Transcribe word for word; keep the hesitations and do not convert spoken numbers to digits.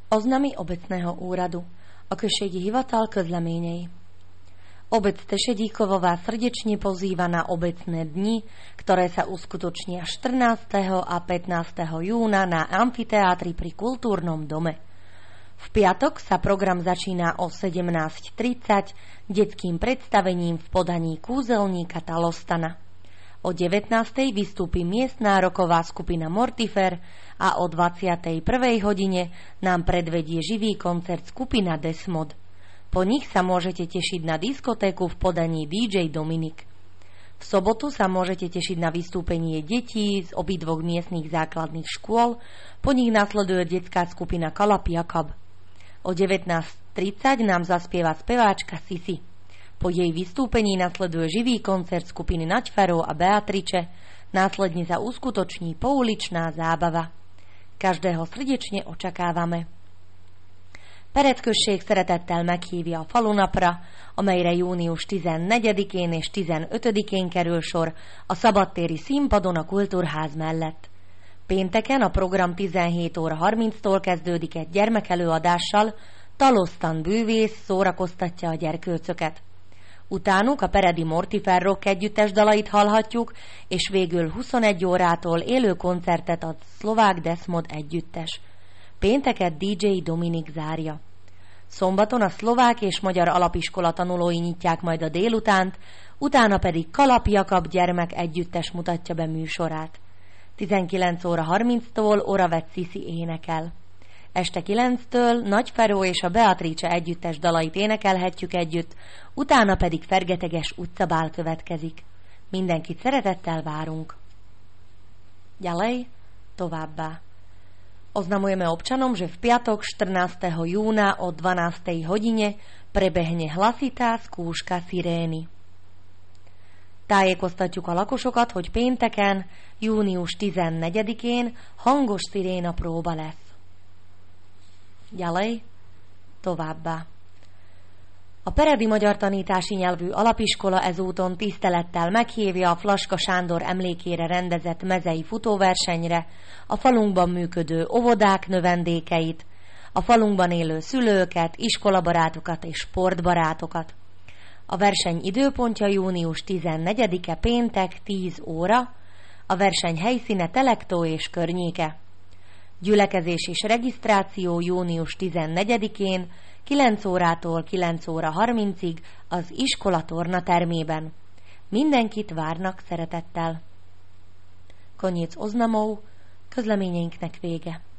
Oznamy obecného úradu. A községi hivatal közleményei. Obec Tešedíkovo vás srdečne pozýva na obecné dni, ktoré sa uskutočnia štrnásteho a pätnásteho júna na amfiteátri pri Kultúrnom dome. V piatok sa program začína o sedemnásť tridsať detským predstavením v podaní kúzelníka Talostana. O devätnástej vystúpi miestná roková skupina Mortifer a o dvadsiatej prvej hodine nám predvedie živý koncert skupina Desmod. Po nich sa môžete tešiť na diskotéku v podaní dý džej Dominik. V sobotu sa môžete tešiť na vystúpenie detí z obidvoch miestnych základných škôl, po nich nasleduje detská skupina Kalap Jakab. O devätnásť tridsať nám zaspieva speváčka Sisi. Po jej vystúpení nasleduje živý koncert skupiny Naďfarov a Beatriče, následne sa uskutoční pouličná zábava. Každého srdečne ocsakávame. Perecközség szeretettel meghívja a falunapra, amelyre június tizennegyedikén és tizenötödikén kerül sor a szabadtéri színpadon a Kultúrház mellett. Pénteken a program tizenhét óra harminctól kezdődik egy gyermekelőadással, Talosztan bűvész szórakoztatja a gyerkőcöket. Utánuk a Peredi Mortifer Rock együttes dalait hallhatjuk, és végül huszonegy órától élő koncertet ad szlovák Desmod együttes. Pénteket dé dzsé Dominik zárja. Szombaton a szlovák és magyar alapiskola tanulói nyitják majd a délutánt, utána pedig Kalap Jakab gyermek együttes mutatja be műsorát. tizenkilenc óra harminctól Oravet Sisi énekel. Este kilenctől Nagyferó és a Beatrice együttes dalait énekelhetjük együtt, utána pedig fergeteges utcabál következik. Mindenkit szeretettel várunk. Ďalej, továbbá. Oznamujeme občanom, že v piatok štrnásteho júna o dvanástej hodine prebehne hlasitá skúška sirény. Tájékoztatjuk a lakosokat, hogy pénteken, június tizennegyedikén hangos sziréna próba lesz. Ďalej, továbbá. A Peredi Magyar Tanítási Nyelvű Alapiskola ezúton tisztelettel meghívja a Flaska Sándor emlékére rendezett mezei futóversenyre a falunkban működő óvodák növendékeit, a falunkban élő szülőket, iskolabarátokat és sportbarátokat. A verseny időpontja június tizennegyedike péntek tíz óra, a verseny helyszíne Telektó és környéke. Gyülekezés és regisztráció június tizennegyedikén kilenc órától kilenc óra harmincig az iskola tornatermében. Mindenkit várnak szeretettel. Koniec oznamov, közleményeinknek vége.